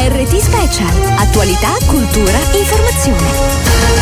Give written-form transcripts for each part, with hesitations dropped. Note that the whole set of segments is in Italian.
RT Special. Attualità, cultura, informazione.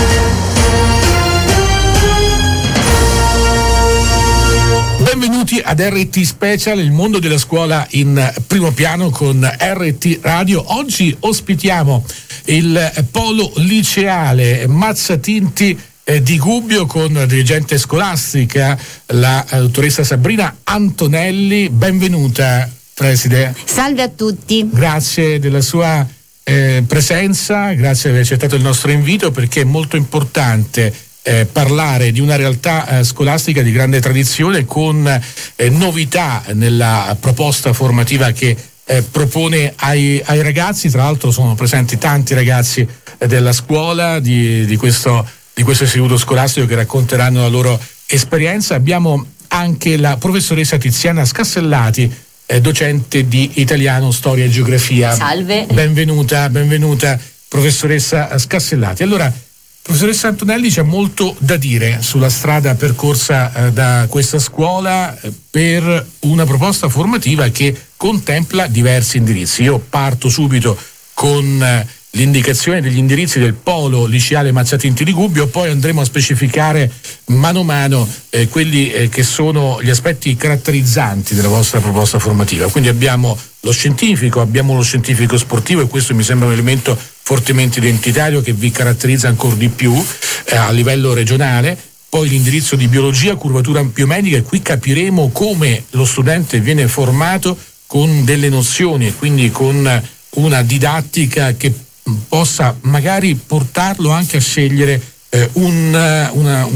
Benvenuti ad RT Special, il mondo della scuola in primo piano con RT Radio. Oggi ospitiamo il polo liceale Mazzatinti di Gubbio con la dirigente scolastica, la dottoressa Sabrina Antonelli. Benvenuta, preside. Salve a tutti. Grazie della sua presenza, grazie di aver accettato il nostro invito, perché è molto importante parlare di una realtà scolastica di grande tradizione con novità nella proposta formativa che propone ai ragazzi. Tra l'altro sono presenti tanti ragazzi della scuola di questo istituto scolastico che racconteranno la loro esperienza. Abbiamo anche la professoressa Tiziana Scassellati, docente di italiano, storia e geografia. Salve. Benvenuta professoressa Scassellati. Allora, professoressa Antonelli, c'è molto da dire sulla strada percorsa da questa scuola per una proposta formativa che contempla diversi indirizzi. Io parto subito con l'indicazione degli indirizzi del polo liceale Mazzatinti di Gubbio, poi andremo a specificare mano a mano quelli che sono gli aspetti caratterizzanti della vostra proposta formativa. Quindi abbiamo lo scientifico sportivo, e questo mi sembra un elemento fortemente identitario che vi caratterizza ancora di più a livello regionale. Poi l'indirizzo di biologia, curvatura biomedica, e qui capiremo come lo studente viene formato con delle nozioni e quindi con una didattica che possa magari portarlo anche a scegliere una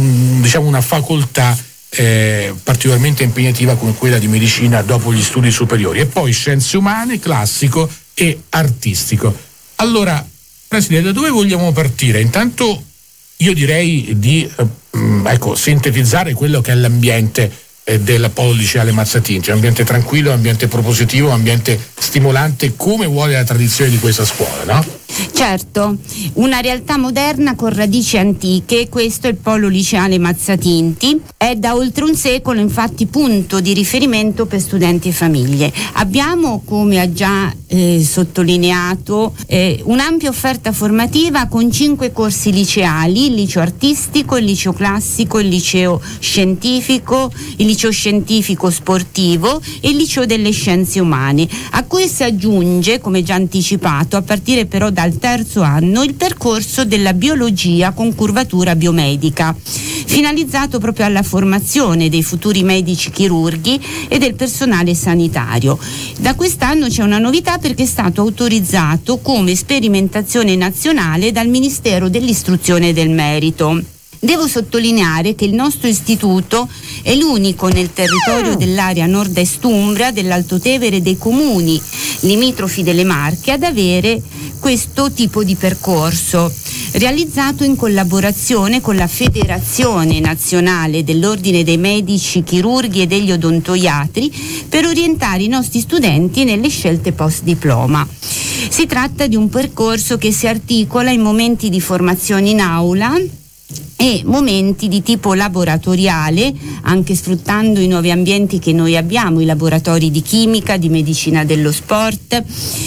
facoltà particolarmente impegnativa come quella di medicina dopo gli studi superiori. E poi scienze umane, classico e artistico. Allora, Presidente, da dove vogliamo partire? Intanto io direi di sintetizzare quello che è l'ambiente del polo liceale Mazzatinti, un ambiente tranquillo, un ambiente propositivo, un ambiente stimolante, come vuole la tradizione di questa scuola, no? Certo, una realtà moderna con radici antiche. Questo è il polo liceale Mazzatinti, è da oltre un secolo infatti punto di riferimento per studenti e famiglie. Abbiamo, come ha già sottolineato, un'ampia offerta formativa con 5 corsi liceali: il liceo artistico, il liceo classico, il liceo scientifico, il liceo scientifico sportivo e il liceo delle scienze umane, a cui si aggiunge, come già anticipato, a partire però dal terzo anno, il percorso della biologia con curvatura biomedica, finalizzato proprio alla formazione dei futuri medici chirurghi e del personale sanitario. Da quest'anno c'è una novità, perché è stato autorizzato come sperimentazione nazionale dal Ministero dell'Istruzione e del Merito. Devo sottolineare che il nostro istituto è l'unico nel territorio dell'area nord-est Umbria, dell'Alto Tevere e dei comuni limitrofi delle Marche ad avere questo tipo di percorso, realizzato in collaborazione con la Federazione Nazionale dell'Ordine dei Medici Chirurghi e degli Odontoiatri, per orientare i nostri studenti nelle scelte post diploma. Si tratta di un percorso che si articola in momenti di formazione in aula e momenti di tipo laboratoriale, anche sfruttando i nuovi ambienti che noi abbiamo, i laboratori di chimica, di medicina dello sport,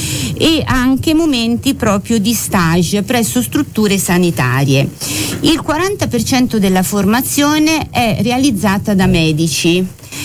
e anche momenti proprio di stage presso strutture sanitarie. Il 40% della formazione è realizzata da medici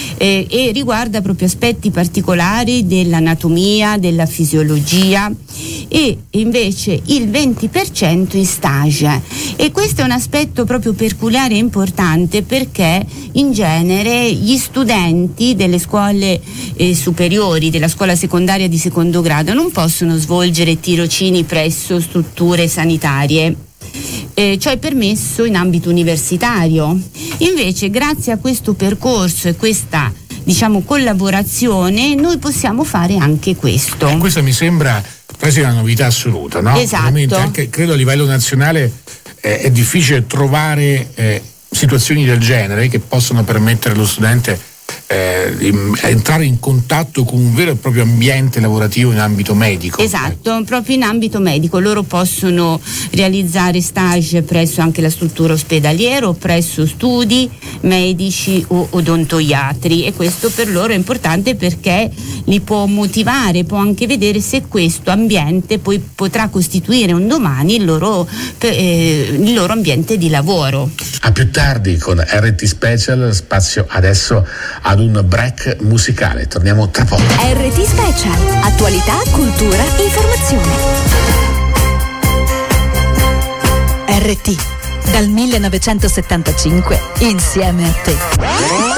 e riguarda proprio aspetti particolari dell'anatomia, della fisiologia, e invece il 20% in stage. E questo è un aspetto proprio peculiare e importante, perché in genere gli studenti delle scuole superiori, della scuola secondaria di secondo grado, non possono svolgere tirocini presso strutture sanitarie. Ciò è permesso in ambito universitario. Invece, grazie a questo percorso e questa collaborazione, noi possiamo fare anche questo. Questa mi sembra quasi una novità assoluta, no? Esatto. Veramente, anche credo a livello nazionale è difficile trovare situazioni del genere che possono permettere allo studente entrare in contatto con un vero e proprio ambiente lavorativo in ambito medico. Esatto, proprio in ambito medico. Loro possono realizzare stage presso anche la struttura ospedaliera o presso studi medici o odontoiatri, e questo per loro è importante perché li può motivare, può anche vedere se questo ambiente poi potrà costituire un domani il loro ambiente di lavoro. A più tardi con RT Special, spazio adesso ad un break musicale. Torniamo tra poco. RT Special, attualità, cultura, informazione. RT, dal 1975, insieme a te.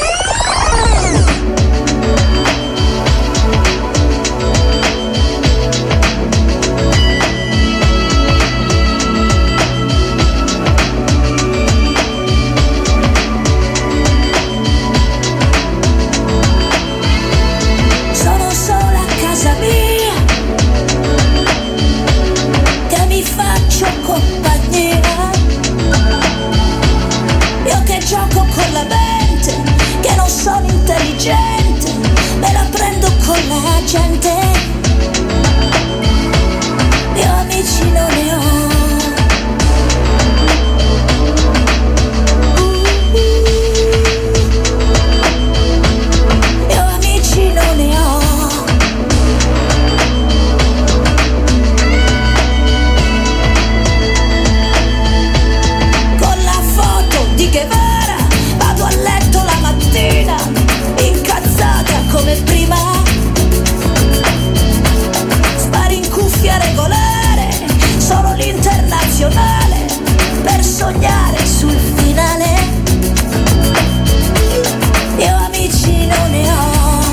Me la prendo con la gente, io amici non ne ho. Io amici non ne ho. Con la foto di Guevara vado a letto la mattina, incazzata come prima, spari in cuffia regolare, solo l'internazionale per sognare sul finale. Io amici non ne ho.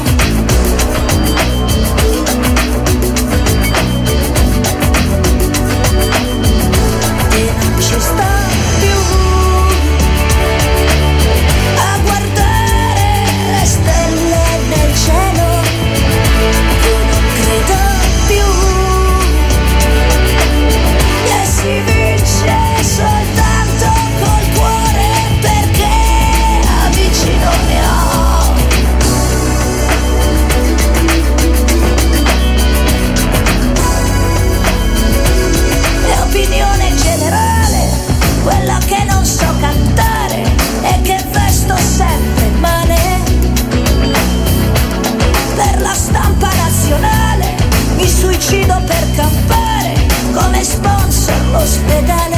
E non ci sto più a guardare le stelle nel cielo, io non credo più che si vince soltanto col cuore, perché amici non ne ho. E opinione generale, quella che non so cantare e che vesto sempre male. Per la stampa nazionale mi suicido per campare, come sponsor l'ospedale.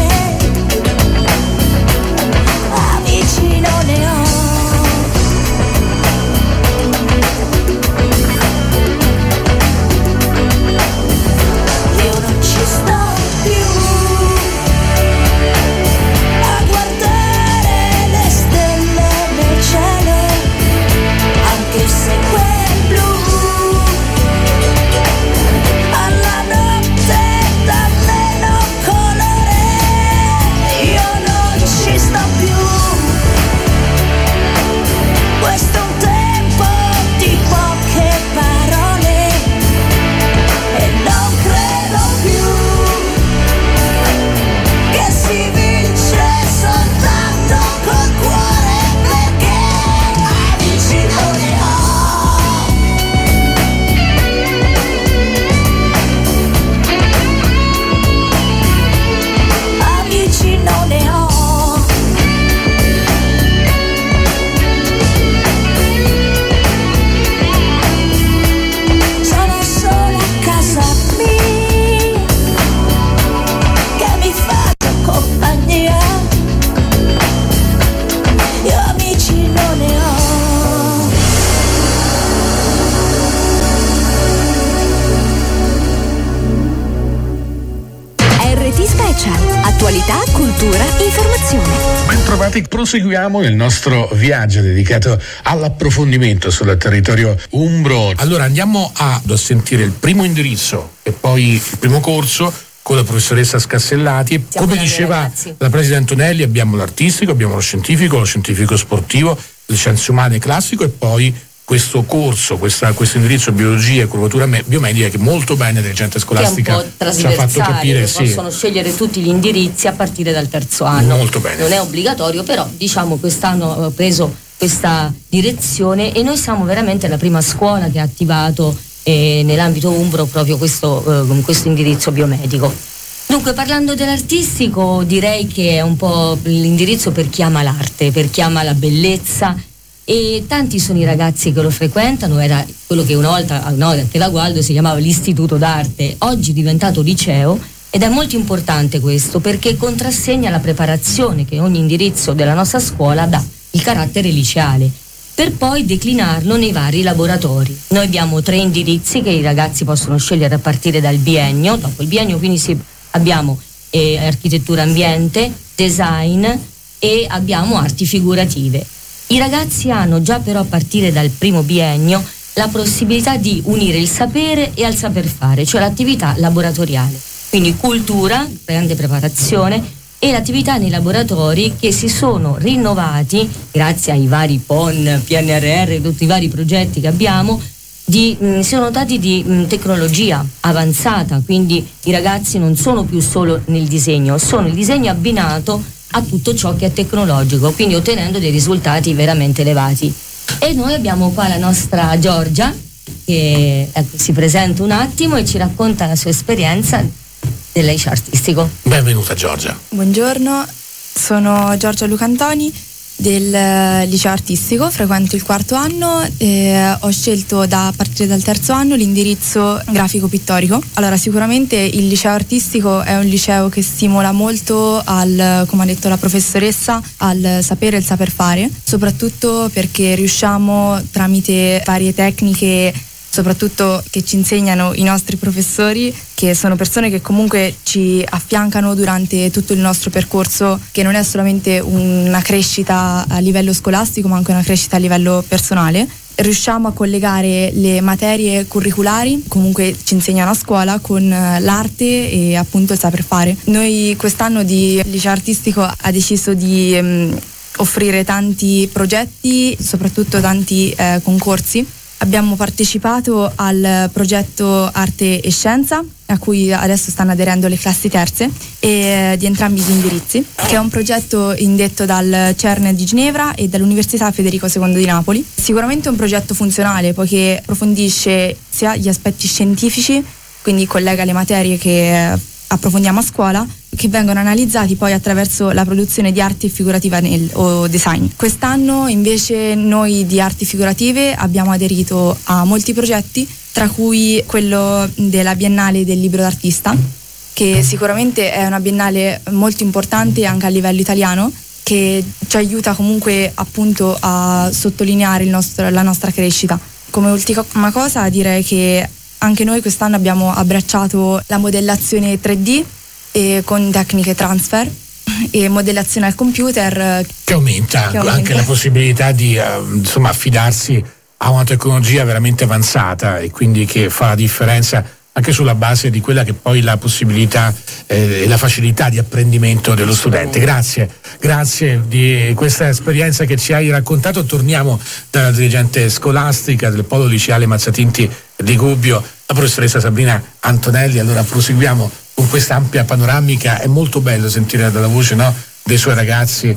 Amici non ne ho. Io non ci sto più a guardare le stelle nel cielo, anche se quel blu alla notte dà meno colore. Io non ci sto più. Questo è un tempo di poche parole e non credo più che si vince soltanto col cuore, perché amici non ne ho. Amici non ne ho. Sono sola a casa mia, che mi faccio compagnia. Io amici non ne ho. RT Special, attualità, cultura, informazione. Bentrovati, proseguiamo il nostro viaggio dedicato all'approfondimento sul territorio umbro. Allora andiamo a sentire il primo indirizzo e poi il primo corso con la professoressa Scassellati. Come diceva la Preside Antonelli, abbiamo l'artistico, abbiamo lo scientifico sportivo, le scienze umane classico e poi questo corso, questo indirizzo biologia e curvatura biomedica che molto bene la gente scolastica ci ha fatto capire. Possono scegliere tutti gli indirizzi a partire dal terzo anno. Molto bene. Non è obbligatorio, però diciamo quest'anno ho preso questa direzione, e noi siamo veramente la prima scuola che ha attivato nell'ambito umbro proprio questo indirizzo biomedico. Dunque, parlando dell'artistico, direi che è un po' l'indirizzo per chi ama l'arte, per chi ama la bellezza, e tanti sono i ragazzi che lo frequentano. Era quello che una volta a Telagualdo si chiamava l'Istituto d'Arte, oggi è diventato liceo, ed è molto importante questo perché contrassegna la preparazione che ogni indirizzo della nostra scuola dà, il carattere liceale, per poi declinarlo nei vari laboratori. Noi abbiamo 3 indirizzi che i ragazzi possono scegliere a partire dal biennio. Dopo il biennio quindi abbiamo architettura ambiente, design e abbiamo arti figurative. I ragazzi hanno già però a partire dal primo biennio la possibilità di unire il sapere e al saper fare, cioè l'attività laboratoriale. Quindi cultura, grande preparazione, e l'attività nei laboratori che si sono rinnovati grazie ai vari PON, PNRR, tutti i vari progetti che abbiamo, sono dotati di tecnologia avanzata, quindi i ragazzi non sono più solo nel disegno, sono il disegno abbinato a tutto ciò che è tecnologico, quindi ottenendo dei risultati veramente elevati. E noi abbiamo qua la nostra Giorgia che si presenta un attimo e ci racconta la sua esperienza del liceo artistico. Benvenuta Giorgia. Buongiorno, sono Giorgia Lucantoni del liceo artistico, frequento il 4º anno e ho scelto a partire dal 3º anno l'indirizzo grafico pittorico. Allora, sicuramente il liceo artistico è un liceo che stimola molto come ha detto la professoressa, al sapere e il saper fare, soprattutto perché riusciamo tramite varie tecniche, soprattutto che ci insegnano i nostri professori, che sono persone che comunque ci affiancano durante tutto il nostro percorso, che non è solamente una crescita a livello scolastico ma anche una crescita a livello personale. Riusciamo a collegare le materie curriculari, comunque ci insegnano a scuola, con l'arte e appunto il saper fare. Noi quest'anno di liceo artistico ha deciso di offrire tanti progetti, soprattutto tanti concorsi. Abbiamo partecipato al progetto Arte e Scienza, a cui adesso stanno aderendo le classi terze e di entrambi gli indirizzi, che è un progetto indetto dal CERN di Ginevra e dall'Università Federico II di Napoli. Sicuramente è un progetto funzionale poiché approfondisce sia gli aspetti scientifici, quindi collega le materie che approfondiamo a scuola, che vengono analizzati poi attraverso la produzione di arti figurativa o design. Quest'anno invece noi di arti figurative abbiamo aderito a molti progetti, tra cui quello della Biennale del Libro d'Artista, che sicuramente è una biennale molto importante anche a livello italiano, che ci aiuta comunque appunto a sottolineare la nostra crescita. Come ultima cosa direi che anche noi quest'anno abbiamo abbracciato la modellazione 3D e con tecniche transfer e modellazione al computer che aumenta anche la possibilità di affidarsi a una tecnologia veramente avanzata e quindi che fa la differenza anche sulla base di quella che poi la possibilità e la facilità di apprendimento dello studente. Grazie di questa esperienza che ci hai raccontato. Torniamo dalla dirigente scolastica del Polo Liceale Mazzatinti di Gubbio, la professoressa Sabrina Antonelli. Allora proseguiamo con questa ampia panoramica. È molto bello sentire dalla voce dei suoi ragazzi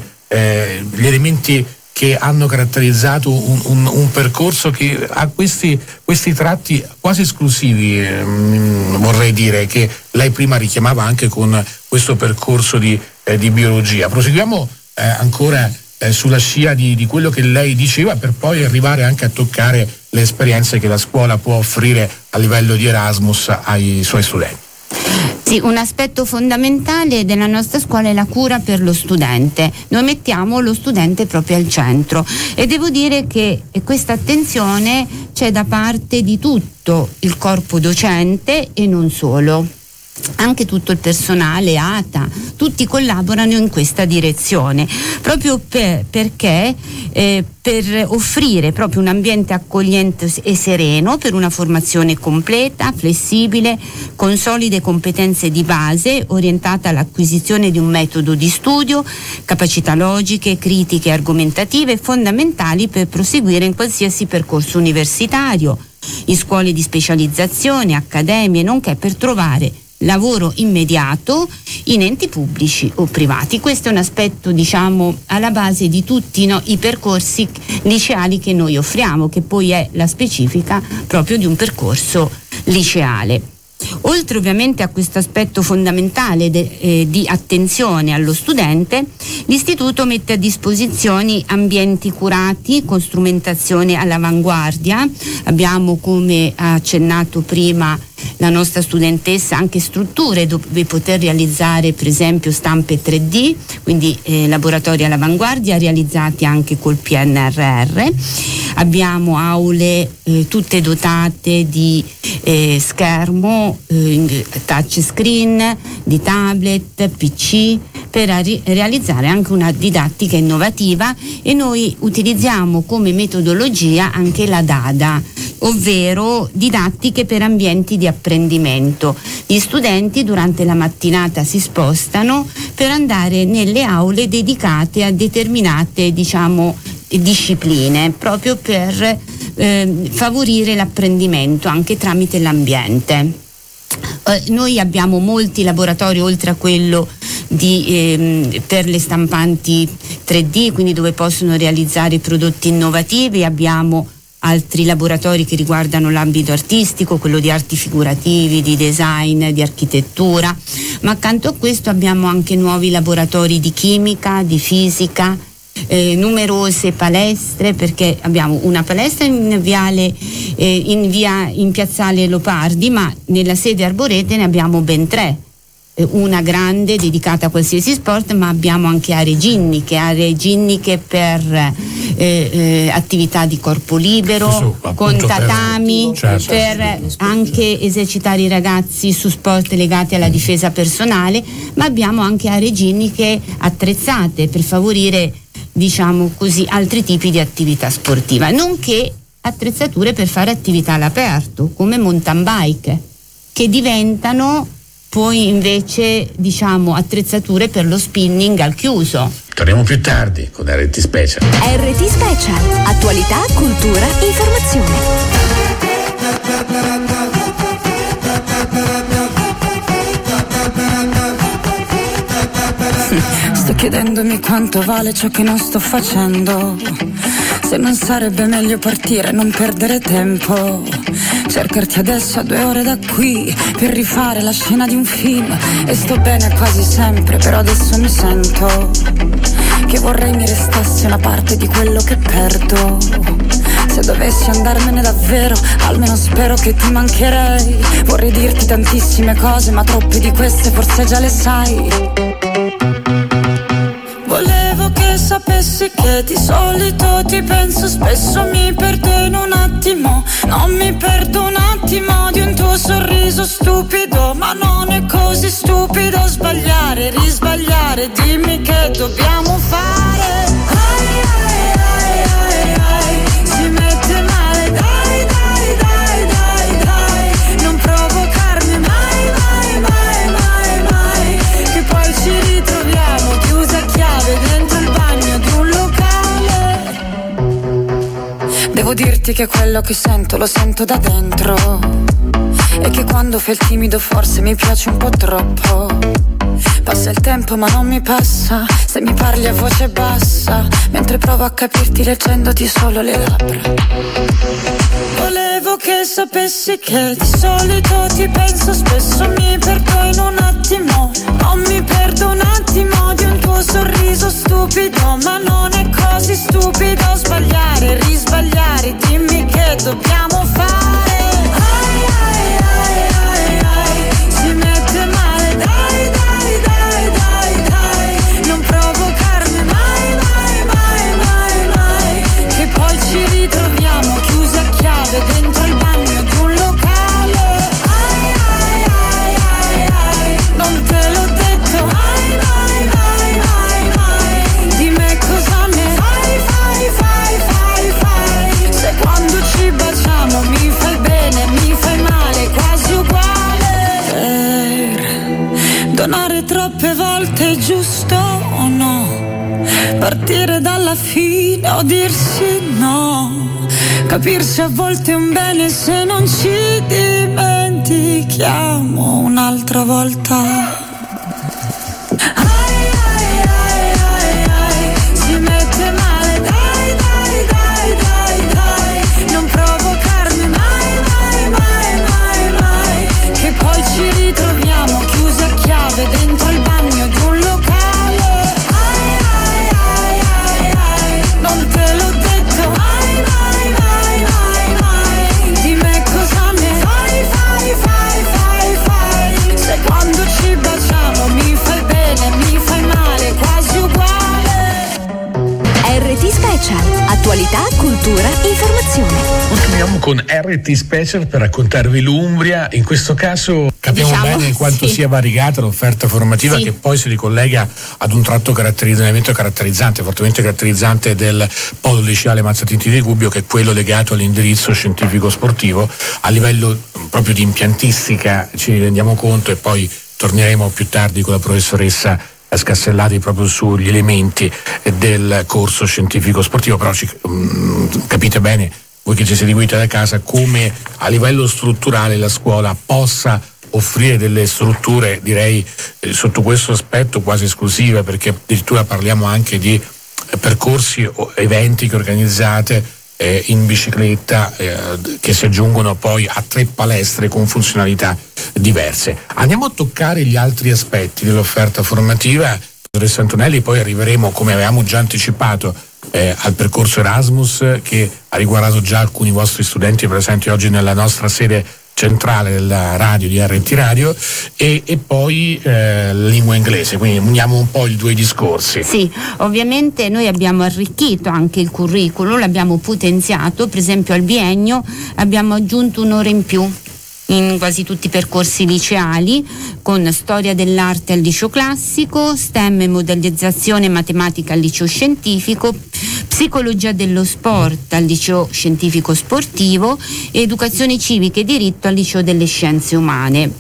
gli elementi che hanno caratterizzato un percorso che ha questi tratti quasi esclusivi, vorrei dire, che lei prima richiamava anche con questo percorso di biologia. Proseguiamo ancora sulla scia di quello che lei diceva, per poi arrivare anche a toccare le esperienze che la scuola può offrire a livello di Erasmus ai suoi studenti. Sì, un aspetto fondamentale della nostra scuola è la cura per lo studente. Noi mettiamo lo studente proprio al centro e devo dire che questa attenzione c'è da parte di tutto il corpo docente e non solo. Anche tutto il personale ATA, tutti collaborano in questa direzione, proprio perché per offrire proprio un ambiente accogliente e sereno per una formazione completa, flessibile, con solide competenze di base, orientata all'acquisizione di un metodo di studio, capacità logiche, critiche e argomentative fondamentali per proseguire in qualsiasi percorso universitario, in scuole di specializzazione, accademie, nonché per trovare lavoro immediato in enti pubblici o privati. Questo è un aspetto, diciamo, alla base di tutti i percorsi liceali che noi offriamo, che poi è la specifica proprio di un percorso liceale. Oltre ovviamente a questo aspetto fondamentale di attenzione allo studente, l'Istituto mette a disposizione ambienti curati con strumentazione all'avanguardia. Abbiamo, come ha accennato prima la nostra studentessa, anche strutture dove poter realizzare per esempio stampe 3D, quindi laboratori all'avanguardia realizzati anche col PNRR. Abbiamo aule tutte dotate di schermo, touch screen, di tablet, PC, per realizzare anche una didattica innovativa, e noi utilizziamo come metodologia anche la DADA, ovvero didattiche per ambienti di apprendimento. Gli studenti durante la mattinata si spostano per andare nelle aule dedicate a determinate, diciamo, discipline, proprio per favorire l'apprendimento anche tramite l'ambiente. Noi abbiamo molti laboratori, oltre a quello per le stampanti 3D, quindi dove possono realizzare prodotti innovativi. Abbiamo altri laboratori che riguardano l'ambito artistico, quello di arti figurativi, di design, di architettura, ma accanto a questo abbiamo anche nuovi laboratori di chimica, di fisica, numerose palestre, perché abbiamo una palestra in piazzale Leopardi, ma nella sede Arborete ne abbiamo ben 3. Una grande dedicata a qualsiasi sport, ma abbiamo anche aree ginniche per attività di corpo libero, con tatami, per anche esercitare i ragazzi su sport legati alla difesa personale, ma abbiamo anche aree ginniche attrezzate per favorire, diciamo così, altri tipi di attività sportiva, nonché attrezzature per fare attività all'aperto come mountain bike, che diventano poi invece, diciamo, attrezzature per lo spinning al chiuso. Torniamo più tardi con RT Special. RT Special, attualità, cultura, informazione. Sto chiedendomi quanto vale ciò che non sto facendo. Se non sarebbe meglio partire e non perdere tempo. Cercarti adesso a 2 ore da qui per rifare la scena di un film. E sto bene quasi sempre, però adesso mi sento che vorrei mi restasse una parte di quello che perdo. Se dovessi andarmene davvero, almeno spero che ti mancherei. Vorrei dirti tantissime cose, ma troppe di queste forse già le sai. Volevo che sapessi che di solito ti penso spesso, mi perdo in un attimo, non mi perdo un attimo di un tuo sorriso stupido, ma non è così stupido sbagliare, risbagliare, dimmi che dobbiamo fare. Ai, ai, ai, ai, ai, si mette male, dai, dai, dai, dai, dai, non provocarmi mai, mai, mai, mai, mai, che poi ci ritroviamo chiusi a chiave dentro il bagno di un locale. Devo dirti che quello che sento lo sento da dentro, e che quando fai il timido forse mi piace un po' troppo. Passa il tempo ma non mi passa se mi parli a voce bassa, mentre provo a capirti leggendoti solo le labbra. Volevo che sapessi che di solito ti penso spesso, mi perdo in un attimo, non mi perdo un attimo di un tuo sorriso stupido, ma non è così stupido sbagliare, risbagliare, dimmi che dobbiamo fare. Ai, ai, ai, ai, ai, si mette male, dai, dai, dai, dai, dai, non provocarmi mai, mai, mai, mai, mai, che poi ci ritroviamo chiusi a chiave dentro il bagno di un locale. Ai, ai, ai, ai, ai, non te l'ho detto, ai, mai, mai, mai, mai, di me cosa ne fai, fai, fai, fai, fai, se quando ci baciamo mi fai bene, mi fai male, quasi uguale. Per donare troppe volte è giusto o no? Partire dalla fine o dirsi no? Capirsi a volte è un bene se non ci dimentichiamo un'altra volta. Si mette male, dai, dai, dai, dai, dai, non provocarmi mai, mai, mai, mai, mai, che poi ci ritroviamo chiusi a chiave dentro il bagno di un locale. Ai, ai, ai, ai, ai, non te l'ho detto mai, mai, mai, mai, mai, di me cosa ne fai, fai, fai, fai, fai, se quando ci baciamo mi fai bene, mi fai male, quasi uguale. RT Special. Attualità, cultura, informazione. Continuiamo con RT Special per raccontarvi l'Umbria. In questo caso capiamo bene quanto sia variegata l'offerta formativa, che poi si ricollega ad un tratto elemento caratterizzante, fortemente caratterizzante del polo liceale Mazzatinti di Gubbio, che è quello legato all'indirizzo scientifico sportivo. A livello proprio di impiantistica ci rendiamo conto, e poi torneremo più tardi con la professoressa Scassellati proprio sugli elementi del corso scientifico sportivo, però capite bene voi che ci seguite da casa come a livello strutturale la scuola possa offrire delle strutture, direi sotto questo aspetto quasi esclusive, perché addirittura parliamo anche di percorsi o eventi che organizzate in bicicletta che si aggiungono poi a 3 palestre con funzionalità diverse. Andiamo a toccare gli altri aspetti dell'offerta formativa, professoressa Antonelli, poi arriveremo, come avevamo già anticipato, al percorso Erasmus, che ha riguardato già alcuni vostri studenti presenti oggi nella nostra sede centrale della radio di RT Radio, e poi lingua inglese, quindi uniamo un po' i due discorsi. Sì, ovviamente noi abbiamo arricchito anche il curriculum, l'abbiamo potenziato, per esempio al biennio abbiamo aggiunto un'ora in più in quasi tutti i percorsi liceali, con storia dell'arte al liceo classico, STEM e modernizzazione e matematica al liceo scientifico, psicologia dello sport al liceo scientifico sportivo e educazione civica e diritto al liceo delle scienze umane.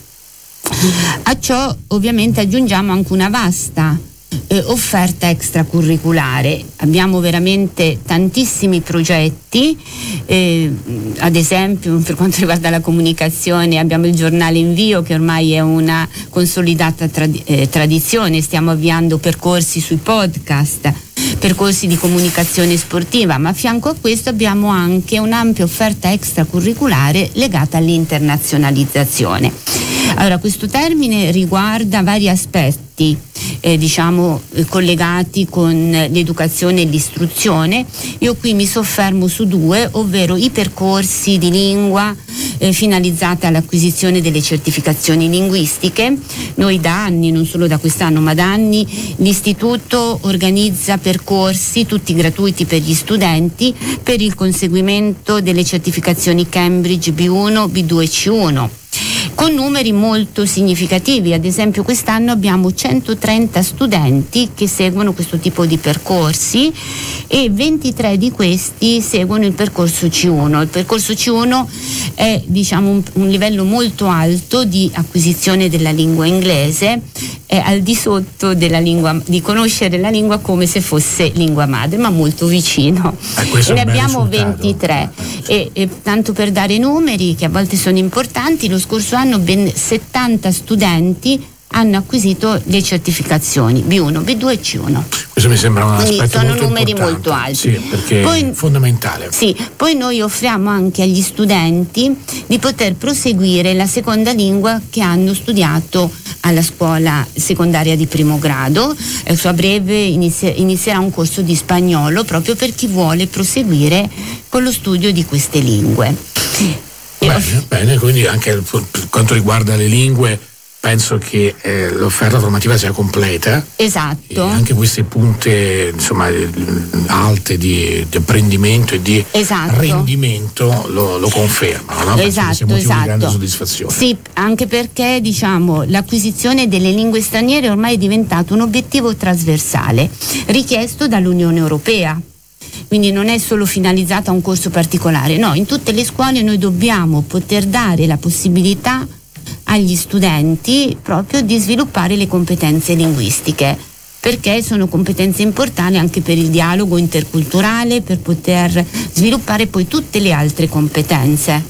A ciò ovviamente aggiungiamo anche una vasta offerta extracurriculare. Abbiamo veramente tantissimi progetti, ad esempio per quanto riguarda la comunicazione abbiamo il giornale Invio, che ormai è una consolidata tradizione. Stiamo avviando percorsi sui podcast, percorsi di comunicazione sportiva, ma a fianco a questo abbiamo anche un'ampia offerta extracurriculare legata all'internazionalizzazione. Allora, questo termine riguarda vari aspetti collegati con l'educazione e l'istruzione. Io qui mi soffermo su 2, ovvero i percorsi di lingua finalizzati all'acquisizione delle certificazioni linguistiche. Noi da anni, non solo da quest'anno ma da anni, l'istituto organizza percorsi tutti gratuiti per gli studenti per il conseguimento delle certificazioni Cambridge B1, B2 e C1, con numeri molto significativi. Ad esempio quest'anno abbiamo 130 studenti che seguono questo tipo di percorsi e 23 di questi seguono il percorso C1. Il percorso C1 è un livello molto alto di acquisizione della lingua inglese, è al di sotto della lingua, di conoscere la lingua come se fosse lingua madre, ma molto vicino. Ne abbiamo 23 e tanto per dare numeri che a volte sono importanti, lo scorso anno ben 70 studenti hanno acquisito le certificazioni B1, B2 e C1. Questo mi sembra un aspetto sono molto numeri importante. molto alti. Sì, perché è fondamentale. Sì, poi noi offriamo anche agli studenti di poter proseguire la seconda lingua che hanno studiato alla scuola secondaria di primo grado. A breve inizierà un corso di spagnolo proprio per chi vuole proseguire con lo studio di queste lingue. Bene, quindi anche per quanto riguarda le lingue penso che l'offerta formativa sia completa. Esatto. E anche queste punte alte di apprendimento e di rendimento lo confermano, no? Esatto. Di grande soddisfazione. Sì, anche perché l'acquisizione delle lingue straniere ormai è diventato un obiettivo trasversale richiesto dall'Unione Europea. Quindi non è solo finalizzata a un corso particolare, no, in tutte le scuole noi dobbiamo poter dare la possibilità agli studenti proprio di sviluppare le competenze linguistiche, perché sono competenze importanti anche per il dialogo interculturale, per poter sviluppare poi tutte le altre competenze.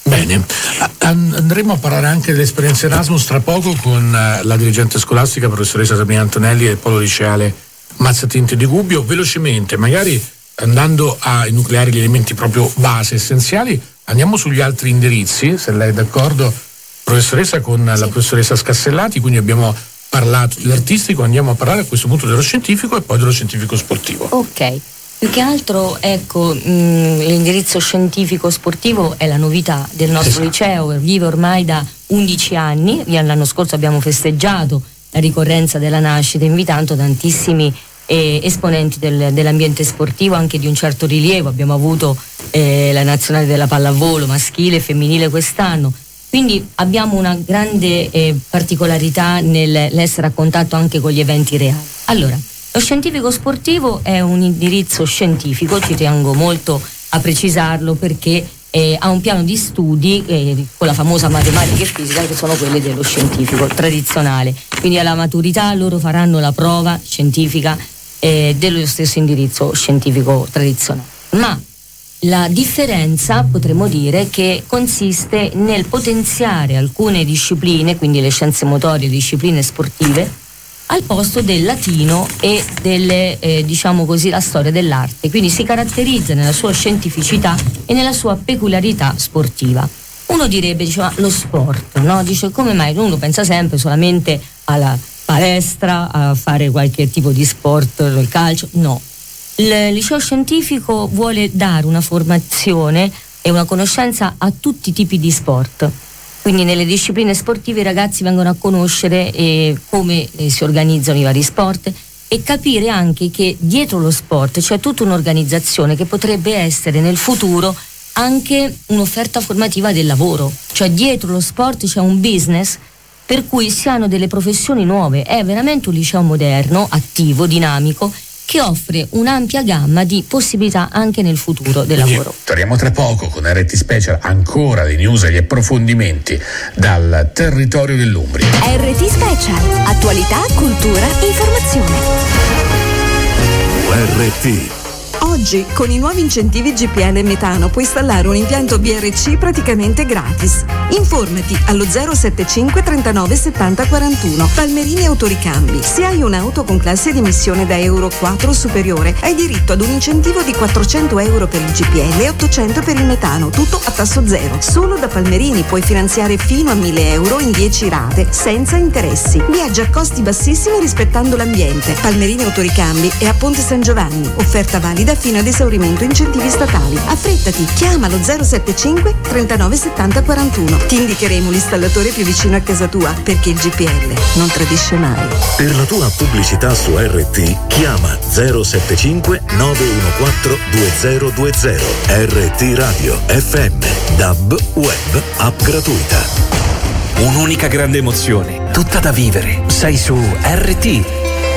Bene, andremo a parlare anche dell'esperienza Erasmus tra poco con la dirigente scolastica, professoressa Sabrina Antonelli del Polo Liceale Mazzatinti di Gubbio. Velocemente, magari andando a enucleare gli elementi proprio base, essenziali, andiamo sugli altri indirizzi, se lei è d'accordo, professoressa, con la professoressa Scassellati. Quindi abbiamo parlato dell'artistico, andiamo a parlare a questo punto dello scientifico e poi dello scientifico sportivo. Ok. Più che altro, ecco, l'indirizzo scientifico sportivo è la novità del nostro liceo, vive ormai da 11 anni, l'anno scorso abbiamo festeggiato la ricorrenza della nascita invitando tantissimi esponenti dell'ambiente sportivo anche di un certo rilievo. Abbiamo avuto la nazionale della pallavolo maschile e femminile quest'anno, quindi abbiamo una grande particolarità nell'essere a contatto anche con gli eventi reali. Allora, lo scientifico sportivo è un indirizzo scientifico, ci tengo molto a precisarlo, perché ha un piano di studi con la famosa matematica e fisica, che sono quelle dello scientifico tradizionale. Quindi alla maturità loro faranno la prova scientifica dello stesso indirizzo scientifico tradizionale. Ma la differenza, potremmo dire, che consiste nel potenziare alcune discipline, quindi le scienze motorie, le discipline sportive, al posto del latino e delle, diciamo così, la storia dell'arte. Quindi si caratterizza nella sua scientificità e nella sua peculiarità sportiva. Uno direbbe, diceva, lo sport, no? Dice, come mai? Uno pensa sempre solamente alla palestra, a fare qualche tipo di sport, il calcio. No. Il liceo scientifico vuole dare una formazione e una conoscenza a tutti i tipi di sport. Quindi nelle discipline sportive i ragazzi vengono a conoscere come si organizzano i vari sport e capire anche che dietro lo sport c'è tutta un'organizzazione che potrebbe essere nel futuro anche un'offerta formativa del lavoro. Cioè dietro lo sport c'è un business per cui si hanno delle professioni nuove. È veramente un liceo moderno, attivo, dinamico, che offre un'ampia gamma di possibilità anche nel futuro del lavoro. Torniamo tra poco con RT Special, ancora dei news e gli approfondimenti dal territorio dell'Umbria. RT Special, attualità, cultura, informazione. RT. Oggi, con i nuovi incentivi GPL e metano, puoi installare un impianto BRC praticamente gratis. Informati allo 075 39 70 41. Palmerini Autoricambi. Se hai un'auto con classe di emissione da Euro 4 o superiore, hai diritto ad un incentivo di 400 euro per il GPL e 800 per il metano, tutto a tasso zero. Solo da Palmerini puoi finanziare fino a 1.000 euro in 10 rate, senza interessi. Viaggia a costi bassissimi rispettando l'ambiente. Palmerini Autoricambi è a Ponte San Giovanni. Offerta valida fino ad esaurimento incentivi statali. Affrettati, chiamalo 075 39 70 41. Ti indicheremo l'installatore più vicino a casa tua, perché il GPL non tradisce mai. Per la tua pubblicità su RT chiama 075 914 2020. RT Radio FM DAB Web app gratuita. Un'unica grande emozione, tutta da vivere. Sei su RT.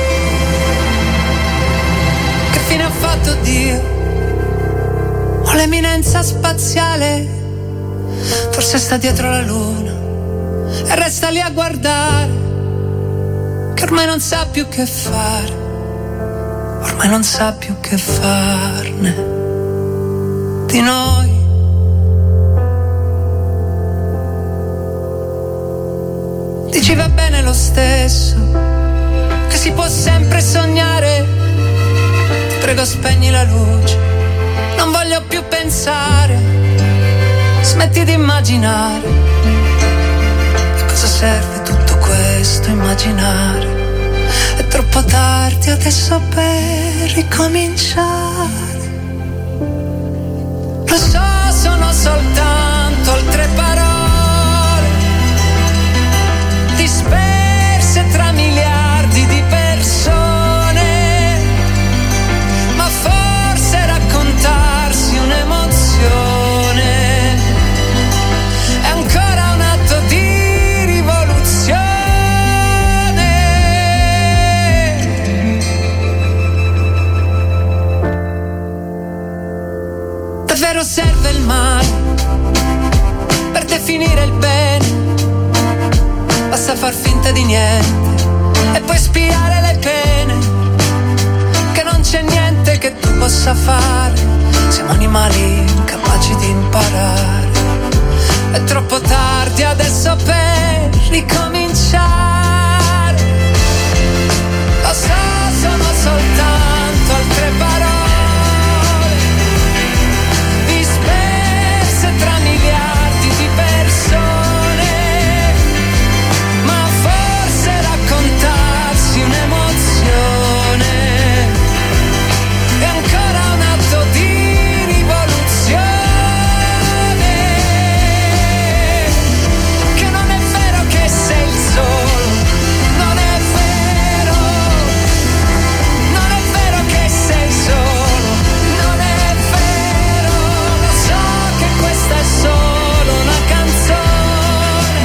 Che fine ha fatto Dio? O l'eminenza spaziale? Forse sta dietro la luna e resta lì a guardare, che ormai non sa più che fare, ormai non sa più che farne di noi. Dici va bene lo stesso, che si può sempre sognare. Ti prego spegni la luce, non voglio più pensare. Smetti di immaginare. A cosa serve tutto questo immaginare? È troppo tardi adesso per ricominciare. Lo so, sono soltanto altre parole disperse tra miliardi di persone, ma forse raccontarsi un'emozione è ancora un atto di rivoluzione. Davvero serve il male per definire il bene? Basta far finta di niente e poi spiare le pene, che non c'è niente che tu possa fare. Siamo animali incapaci di imparare. È troppo tardi adesso per ricominciare. Lo so, sono soltanto altre parole disperse tra miliardi di persone, ma forse raccontarsi un'emozione è ancora un atto di rivoluzione. Che non è vero che sei il solo, non è vero, non è vero che sei solo, non è vero. Lo so che questa è solo una canzone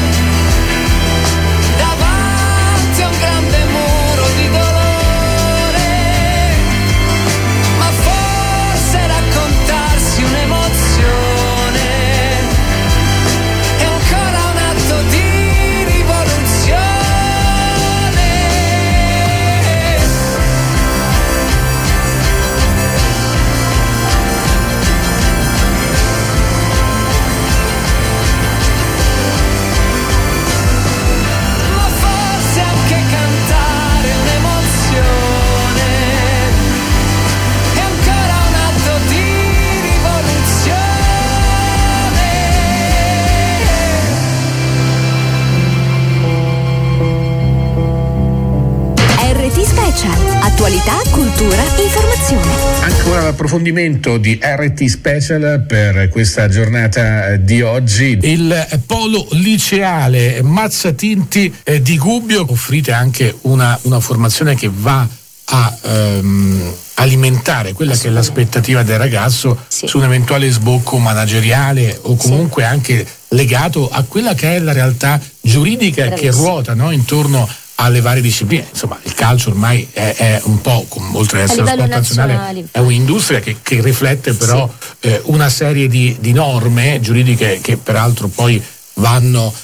davanti a un grande muro di dolore, ma forse raccontarsi un'emozione è ancora un atto di rivoluzione. Ma forse anche cantare un'emozione è ancora un atto di rivoluzione. RT Special. Attualità, cultura, informazione. Ancora l'approfondimento di RT Special per questa giornata di oggi. Il polo liceale Mazzatinti di Gubbio offrite anche una formazione che va a alimentare quella che è l'aspettativa del ragazzo su un eventuale sbocco manageriale o comunque anche legato a quella che è la realtà giuridica che ruota, no, intorno alle varie discipline. Insomma, il calcio ormai è un po', oltre ad essere uno sport nazionale, è un'industria che riflette però una serie di norme giuridiche che peraltro poi vanno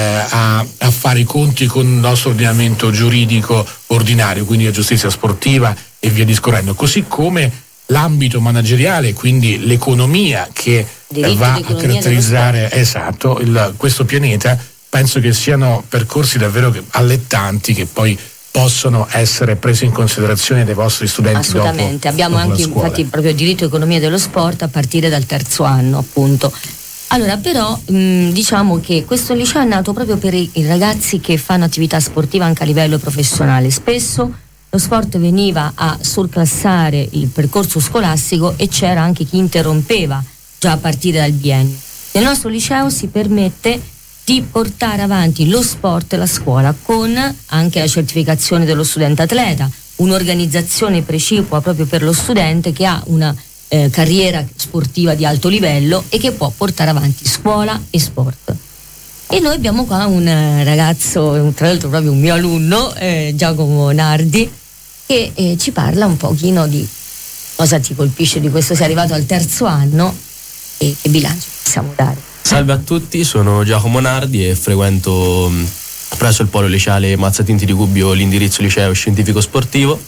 a fare i conti con il nostro ordinamento giuridico ordinario, quindi la giustizia sportiva e via discorrendo, così come l'ambito manageriale, quindi l'economia che va a caratterizzare questo pianeta. Penso che siano percorsi davvero allettanti che poi possono essere presi in considerazione dai vostri studenti. Assolutamente, abbiamo anche infatti proprio diritto e economia dello sport a partire dal terzo anno, appunto. Allora, però diciamo che questo liceo è nato proprio per i ragazzi che fanno attività sportiva anche a livello professionale. Spesso lo sport veniva a surclassare il percorso scolastico e c'era anche chi interrompeva già a partire dal biennio. Nel nostro liceo si permette di portare avanti lo sport e la scuola con anche la certificazione dello studente atleta, un'organizzazione precipua proprio per lo studente che ha una carriera sportiva di alto livello e che può portare avanti scuola e sport. E noi abbiamo qua un ragazzo, tra l'altro proprio un mio alunno, Giacomo Nardi, che ci parla un pochino di cosa ti colpisce di questo. Sei arrivato al terzo anno e che bilancio possiamo dare? Salve a tutti, sono Giacomo Nardi e frequento presso il polo liceale Mazzatinti di Gubbio l'indirizzo liceo scientifico sportivo.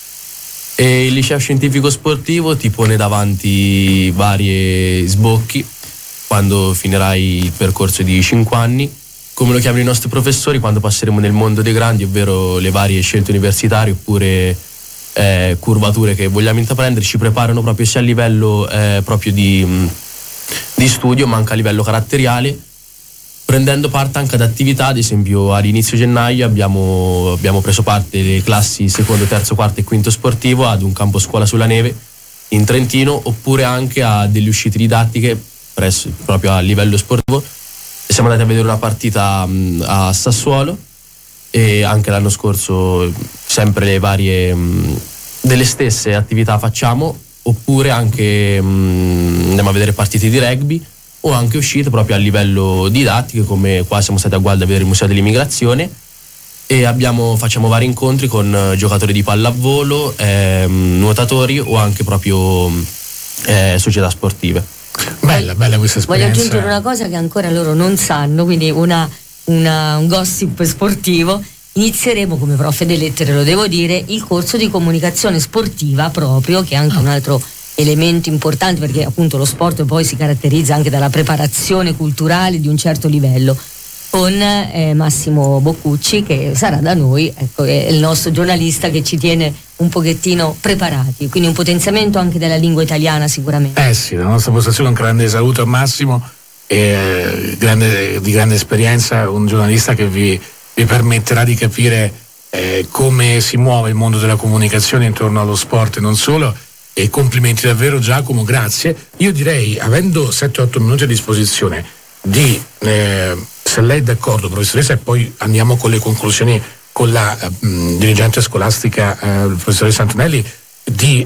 E il liceo scientifico sportivo ti pone davanti vari sbocchi quando finirai il percorso di 5 anni, come lo chiamano i nostri professori, quando passeremo nel mondo dei grandi, ovvero le varie scelte universitarie oppure curvature che vogliamo intraprendere. Ci preparano proprio sia a livello proprio di studio ma anche a livello caratteriale, prendendo parte anche ad attività. Ad esempio all'inizio gennaio abbiamo preso parte le classi secondo, terzo, quarto e quinto sportivo ad un campo scuola sulla neve in Trentino, oppure anche a delle uscite didattiche proprio a livello sportivo. Siamo andati a vedere una partita a Sassuolo e anche l'anno scorso sempre le varie delle stesse attività facciamo, oppure anche andiamo a vedere partite di rugby o anche uscite proprio a livello didattico, come qua siamo stati a Gualda a vedere il Museo dell'Immigrazione e facciamo vari incontri con giocatori di pallavolo, nuotatori o anche proprio società sportive. Bella questa esperienza. Voglio aggiungere una cosa che ancora loro non sanno, quindi un gossip sportivo. Inizieremo, come prof de lettere lo devo dire, il corso di comunicazione sportiva proprio, che è anche un altro elemento importante, perché appunto lo sport poi si caratterizza anche dalla preparazione culturale di un certo livello, con Massimo Boccucci, che sarà da noi, ecco, è il nostro giornalista che ci tiene un pochettino preparati, quindi un potenziamento anche della lingua italiana sicuramente. Sì, la nostra postazione, un grande saluto a Massimo, di grande esperienza, un giornalista che vi permetterà di capire come si muove il mondo della comunicazione intorno allo sport e non solo. E complimenti davvero Giacomo, grazie. Io direi, avendo 7-8 minuti a disposizione, se lei è d'accordo, professoressa, e poi andiamo con le conclusioni con la dirigente scolastica, professoressa Antonelli, di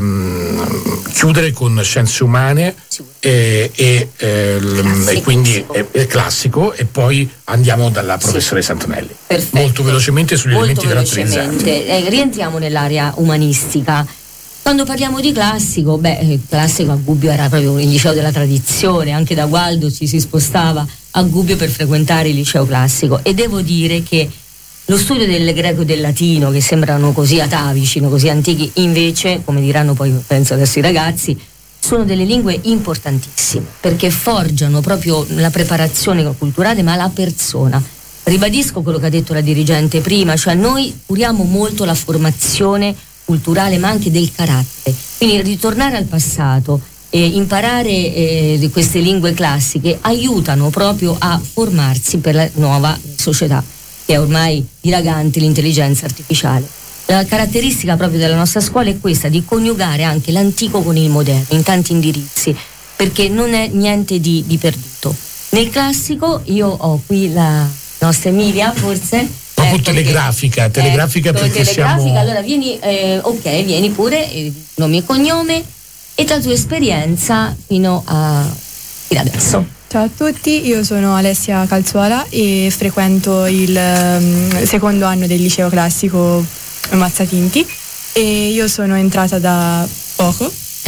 chiudere con scienze umane e quindi classico, e poi andiamo dalla professoressa Antonelli. Perfetto. Molto velocemente sugli elementi caratterizzanti. Rientriamo nell'area umanistica. Quando parliamo di classico, classico a Gubbio era proprio il liceo della tradizione, anche da Gualdo ci si spostava a Gubbio per frequentare il liceo classico, e devo dire che lo studio del greco e del latino, che sembrano così atavici, così antichi, invece, come diranno poi penso adesso i ragazzi, sono delle lingue importantissime, perché forgiano proprio la preparazione culturale, ma la persona. Ribadisco quello che ha detto la dirigente prima, cioè noi curiamo molto la formazione culturale, ma anche del carattere, quindi ritornare al passato e imparare queste lingue classiche aiutano proprio a formarsi per la nuova società, che è ormai dilagante, l'intelligenza artificiale. La caratteristica proprio della nostra scuola è questa, di coniugare anche l'antico con il moderno in tanti indirizzi, perché non è niente di perduto. Nel classico io ho qui la nostra Emilia, forse proprio telegrafica perché siamo... Allora vieni pure, nome e cognome e la tua esperienza fino adesso. Ciao a tutti, io sono Alessia Calzuola e frequento il secondo anno del liceo classico Mazzatinti, e io sono entrata da poco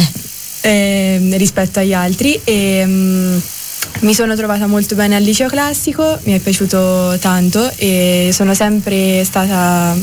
rispetto agli altri, e mi sono trovata molto bene al liceo classico, mi è piaciuto tanto e sono sempre stata,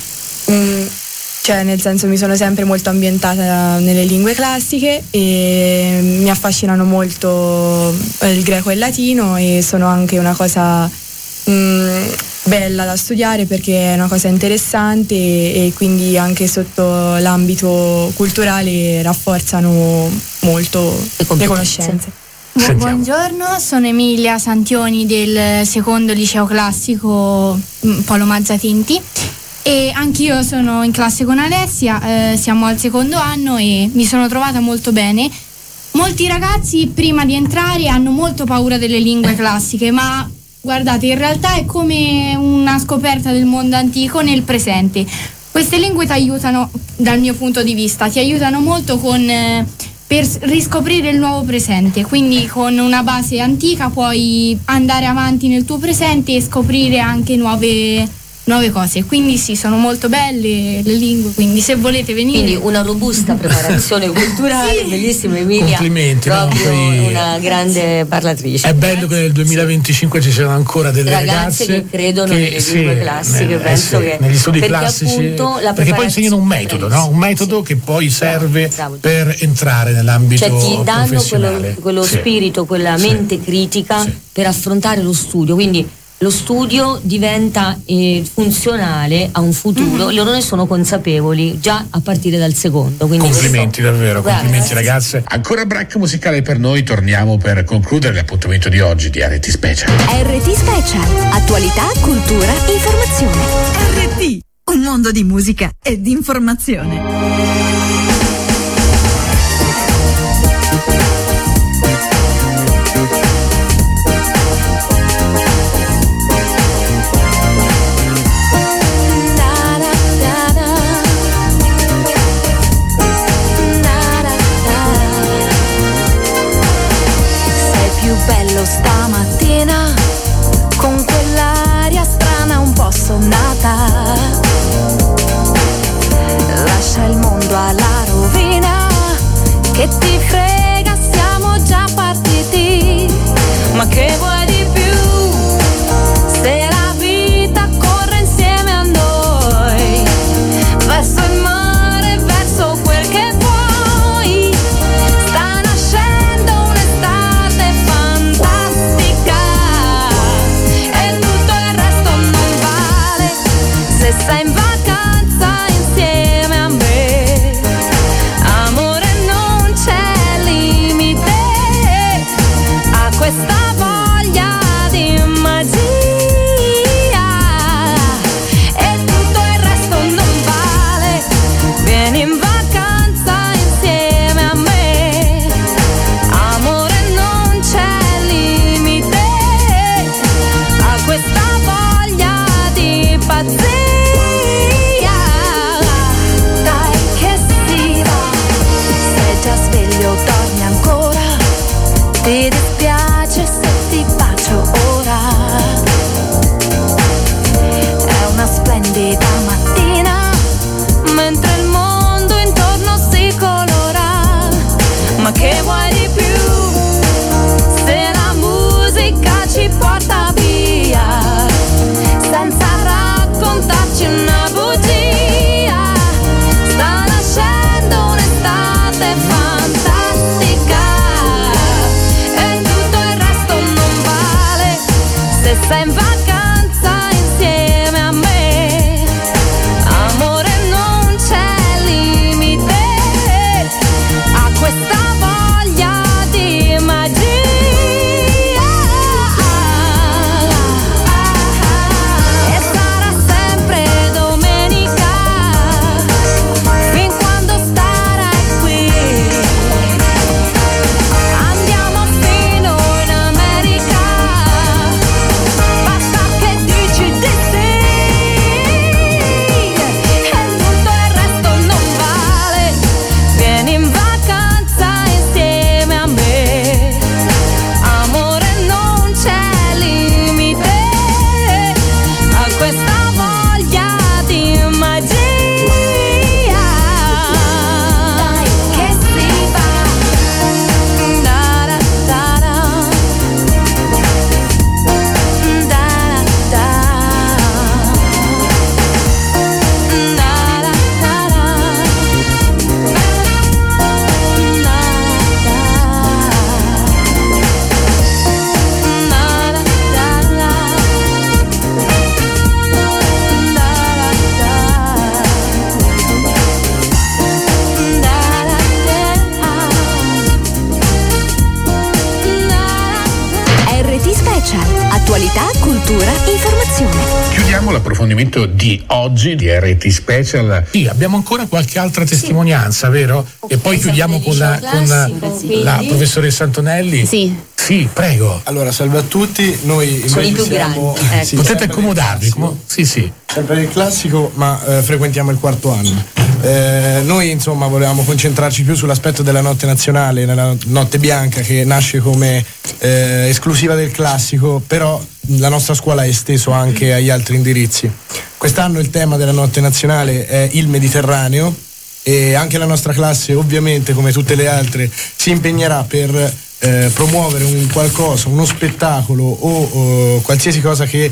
cioè nel senso mi sono sempre molto ambientata nelle lingue classiche e mi affascinano molto il greco e il latino, e sono anche una cosa bella da studiare perché è una cosa interessante e quindi anche sotto l'ambito culturale rafforzano molto le conoscenze. Buongiorno, sono Emilia Santioni del secondo liceo classico Polo Mazzatinti, e anch'io sono in classe con Alessia, siamo al secondo anno e mi sono trovata molto bene. Molti ragazzi prima di entrare hanno molto paura delle lingue classiche, ma guardate, in realtà è come una scoperta del mondo antico nel presente. Queste lingue ti aiutano, dal mio punto di vista, ti aiutano molto per riscoprire il nuovo presente, quindi con una base antica puoi andare avanti nel tuo presente e scoprire anche nuove cose, quindi sì, sono molto belle le lingue, quindi se volete venire. Quindi una robusta preparazione culturale. Sì. Bellissima Emilia, complimenti, proprio una grande parlatrice. È bello che nel 2025 ci siano ancora delle ragazze che credono nelle lingue classiche, penso che negli studi perché classici, appunto la perché poi insegnano un metodo, no? Un metodo che poi serve per entrare nell'ambito professionale. Cioè ti danno professionale. quello spirito, quella mente critica per affrontare lo studio, quindi lo studio diventa funzionale a un futuro, loro ne sono consapevoli già a partire dal secondo. Quindi complimenti davvero, complimenti ragazze. Ancora break musicale per noi, torniamo per concludere l'appuntamento di oggi di RT Special. RT Special, attualità, cultura, informazione. RT, un mondo di musica e di informazione. Bello stamattina, con quell'aria strana un po' sonnata. Lascia il mondo alla rovina, che ti frega, siamo già partiti. Ma che vuoi di più, se la vita corre insieme a noi, verso il mare, verso quel che vuoi. farci una bugia. Sta nascendo un'estate fantastica e tutto il resto non vale se sei in vacanza insieme a me. Amore, non c'è limite a questa voglia di magia. E sarà sempre domenica fin quando starai qui. Andiamo fino in America, basta che dici di sì. E tutto il resto non vale, vieni in vacanza insieme a me. Amore, non c'è limite a questa voglia di magia. Dai, che si va. Da da da da. Da da da. Da da da RT Special. Attualità, cultura, informazione. Chiudiamo l'approfondimento di oggi di RT Special. Sì, abbiamo ancora qualche altra testimonianza, vero? E poi chiudiamo con la professoressa Antonelli. Sì, prego. Allora, salve a tutti. Noi Sono i più siamo, grandi, sì, Potete sempre accomodarvi. Sì. sempre del classico, ma frequentiamo il quarto anno. Noi insomma volevamo concentrarci più sull'aspetto della notte nazionale, nella notte bianca, che nasce come esclusiva del classico, però la nostra scuola è esteso anche agli altri indirizzi. Quest'anno il tema della notte nazionale è il Mediterraneo e anche la nostra classe, ovviamente come tutte le altre, si impegnerà per promuovere un qualcosa, uno spettacolo o qualsiasi cosa che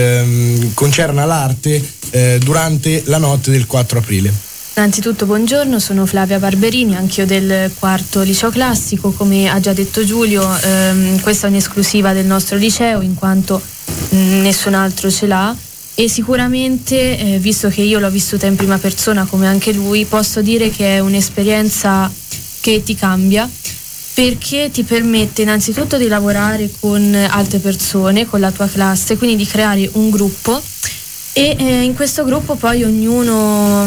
concerna l'arte durante la notte del 4 aprile. Innanzitutto buongiorno, sono Flavia Barberini, anch'io del quarto liceo classico. Come ha già detto Giulio, questa è un'esclusiva del nostro liceo in quanto nessun altro ce l'ha, e sicuramente, visto che io l'ho vissuta in prima persona come anche lui, posso dire che è un'esperienza che ti cambia, perché ti permette innanzitutto di lavorare con altre persone, con la tua classe, quindi di creare un gruppo, e in questo gruppo poi ognuno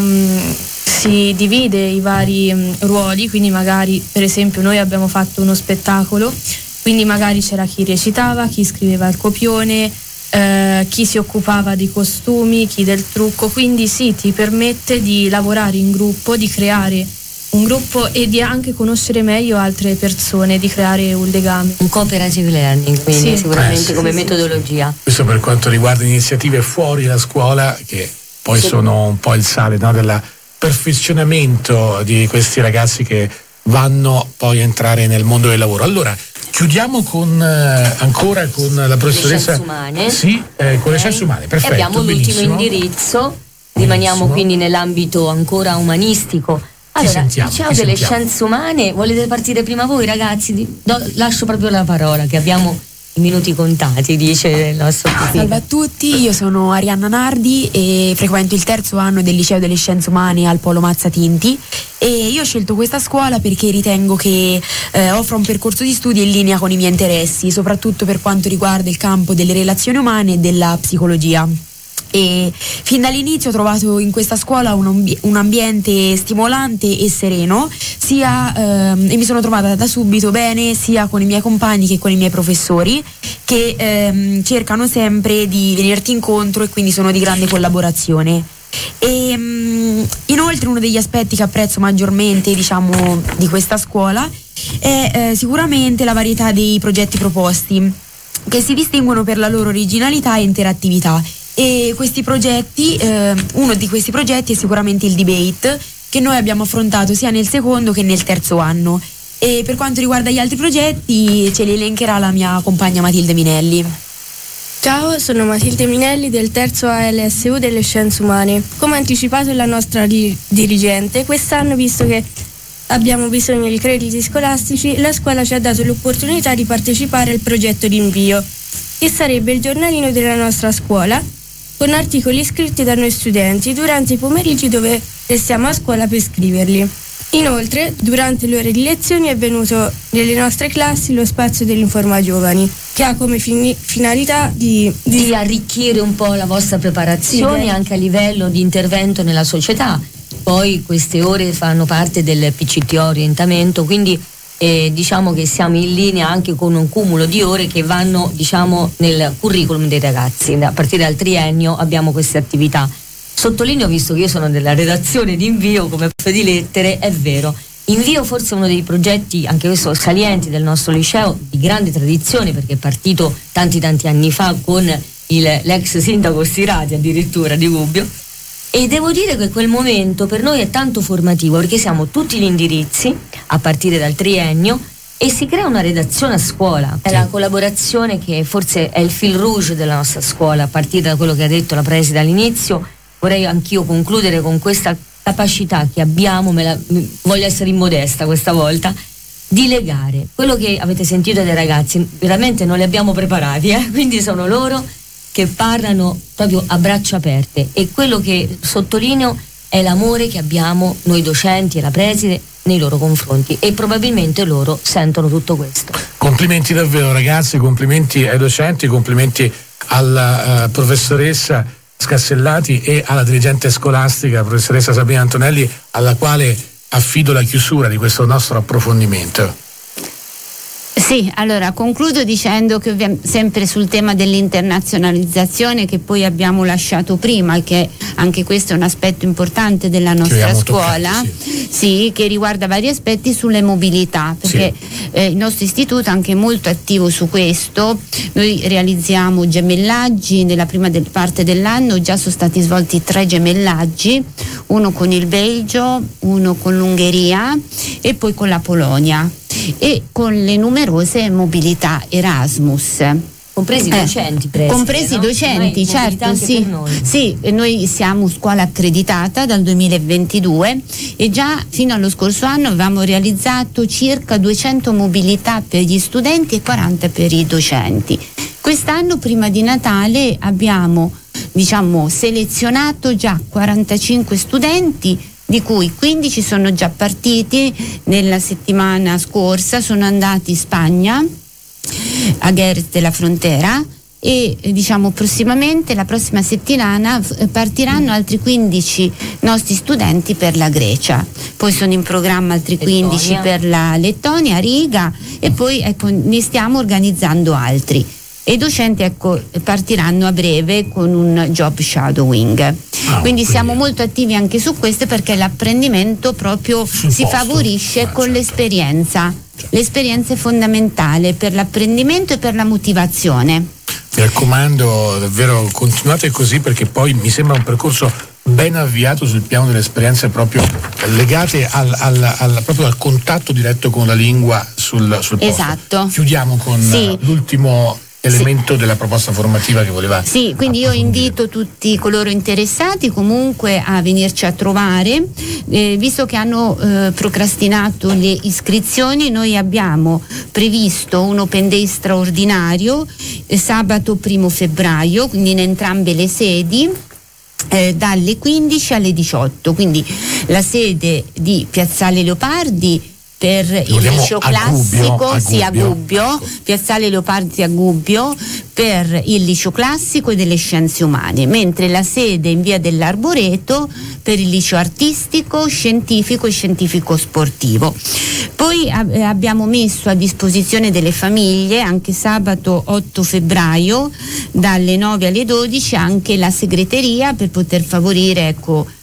si divide i vari ruoli, quindi magari per esempio noi abbiamo fatto uno spettacolo, quindi magari c'era chi recitava, chi scriveva il copione, chi si occupava dei costumi, chi del trucco, quindi sì, ti permette di lavorare in gruppo, di creare un gruppo e di anche conoscere meglio altre persone, di creare un legame. Un cooperative learning, quindi sicuramente come metodologia. Questo per quanto riguarda iniziative fuori la scuola, che poi sono un po' il sale, no, del perfezionamento di questi ragazzi che vanno poi a entrare nel mondo del lavoro. Allora, chiudiamo ancora con la professoressa. Le scienze umane. Sì, con le scienze umane, perfetto. E abbiamo l'ultimo indirizzo, rimaniamo quindi nell'ambito ancora umanistico. Allora, liceo delle scienze umane, volete partire prima voi ragazzi? Lascio proprio la parola, che abbiamo i minuti contati, dice il nostro pupillo. Salve a tutti, io sono Arianna Nardi e frequento il terzo anno del liceo delle scienze umane al Polo Mazzatinti, e io ho scelto questa scuola perché ritengo che offra un percorso di studi in linea con i miei interessi, soprattutto per quanto riguarda il campo delle relazioni umane e della psicologia. E fin dall'inizio ho trovato in questa scuola un ambiente stimolante e sereno, e mi sono trovata da subito bene sia con i miei compagni che con i miei professori, che cercano sempre di venirti incontro e quindi sono di grande collaborazione. E inoltre uno degli aspetti che apprezzo maggiormente, diciamo, di questa scuola è sicuramente la varietà dei progetti proposti, che si distinguono per la loro originalità e interattività. E questi progetti, uno di questi progetti è sicuramente il debate, che noi abbiamo affrontato sia nel secondo che nel terzo anno, e per quanto riguarda gli altri progetti ce li elencherà la mia compagna Matilde Minelli. Ciao, sono Matilde Minelli del terzo ALSU delle Scienze Umane. Come anticipato dalla nostra dirigente, quest'anno, visto che abbiamo bisogno di crediti scolastici, la scuola ci ha dato l'opportunità di partecipare al progetto di invio, che sarebbe il giornalino della nostra scuola, con articoli scritti da noi studenti durante i pomeriggi dove restiamo a scuola per scriverli. Inoltre, durante le ore di lezioni è venuto nelle nostre classi lo spazio dell'Informa Giovani, che ha come finalità di arricchire un po' la vostra preparazione anche a livello di intervento nella società. Poi queste ore fanno parte del PCT orientamento, quindi diciamo che siamo in linea anche con un cumulo di ore che vanno, diciamo, nel curriculum dei ragazzi. A partire dal triennio abbiamo queste attività. Sottolineo, visto che io sono della redazione di Invio come prof di lettere, è vero, Invio forse è uno dei progetti, anche questo salienti, del nostro liceo, di grande tradizione, perché è partito tanti anni fa con l'ex sindaco Stirati addirittura di Gubbio, e devo dire che quel momento per noi è tanto formativo, perché siamo tutti gli indirizzi a partire dal triennio e si crea una redazione a scuola. È la collaborazione che forse è il fil rouge della nostra scuola, a partire da quello che ha detto la preside all'inizio. Vorrei anch'io concludere con questa capacità che abbiamo, voglio essere immodesta questa volta, di legare quello che avete sentito dai ragazzi. Veramente non li abbiamo preparati, quindi sono loro che parlano proprio a braccia aperte, e quello che sottolineo è l'amore che abbiamo noi docenti e la preside nei loro confronti, e probabilmente loro sentono tutto questo. Complimenti davvero ragazzi, complimenti ai docenti, complimenti alla professoressa Scassellati e alla dirigente scolastica, professoressa Sabrina Antonelli, alla quale affido la chiusura di questo nostro approfondimento. Sì, allora concludo dicendo che sempre sul tema dell'internazionalizzazione, che poi abbiamo lasciato prima, e che anche questo è un aspetto importante della nostra scuola, sì, che riguarda vari aspetti sulle mobilità, perché il nostro istituto è anche molto attivo su questo. Noi realizziamo gemellaggi, nella prima parte dell'anno già sono stati svolti 3 gemellaggi, uno con il Belgio, uno con l'Ungheria e poi con la Polonia, e con le numerose mobilità Erasmus. Compresi i docenti, compresi i docenti, certo, sì. Sì, noi siamo scuola accreditata dal 2022 e già fino allo scorso anno avevamo realizzato circa 200 mobilità per gli studenti e 40 per i docenti. Quest'anno, prima di Natale, abbiamo, selezionato già 45 studenti, di cui 15 sono già partiti nella settimana scorsa, sono andati in Spagna, a Gers della Frontera, e prossimamente, la prossima settimana, partiranno altri 15 nostri studenti per la Grecia. Poi sono in programma altri 15 per la Lettonia, a Riga, e poi ne stiamo organizzando altri. E i docenti partiranno a breve con un job shadowing. Quindi siamo molto attivi anche su questo, perché l'apprendimento proprio si favorisce con l'esperienza. L'esperienza è fondamentale per l'apprendimento e per la motivazione. Mi raccomando, davvero continuate così, perché poi mi sembra un percorso ben avviato sul piano delle esperienze proprio legate proprio al contatto diretto con la lingua sul posto. Esatto. Chiudiamo con l'ultimo elemento della proposta formativa che voleva. Sì, quindi io invito tutti coloro interessati comunque a venirci a trovare, visto che hanno procrastinato le iscrizioni. Noi abbiamo previsto un open day straordinario sabato 1 febbraio, quindi in entrambe le sedi, dalle 15 alle 18, quindi la sede di Piazzale Leopardi per il liceo classico, a Gubbio, Piazzale Leopardi a Gubbio per il liceo classico e delle scienze umane, mentre la sede in via dell'Arboreto per il liceo artistico, scientifico e scientifico sportivo. Poi abbiamo messo a disposizione delle famiglie anche sabato 8 febbraio dalle 9 alle 12 anche la segreteria, per poter favorire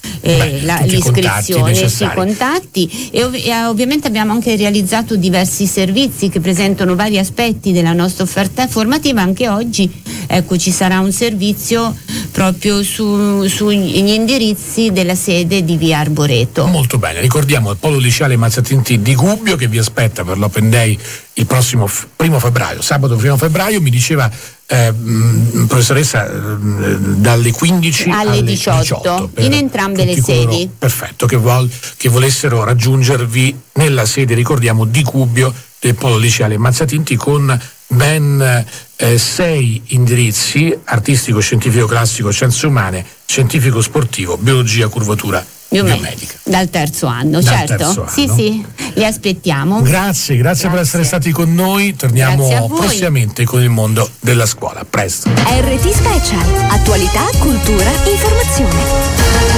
l'iscrizione, i contatti, e ovviamente abbiamo anche realizzato diversi servizi che presentano vari aspetti della nostra offerta formativa. Anche oggi ci sarà un servizio proprio sugli indirizzi della sede di via Arboreto. Molto bene, ricordiamo il Polo Liceale Mazzatinti di Gubbio che vi aspetta per l'Open Day il prossimo 1 febbraio, sabato 1 febbraio, mi diceva professoressa, dalle 15 alle 18 in entrambe le sedi. Perfetto, che volessero raggiungervi nella sede, ricordiamo, di Gubbio del Polo Liceale Mazzatinti, con ben 6 indirizzi: artistico, scientifico classico, scienze umane, scientifico sportivo, biologia, curvatura biomedica. Dal terzo anno, certo. Sì, li aspettiamo. Grazie per essere stati con noi. Torniamo prossimamente con il mondo della scuola. A presto. RT Special. Attualità, cultura, informazione.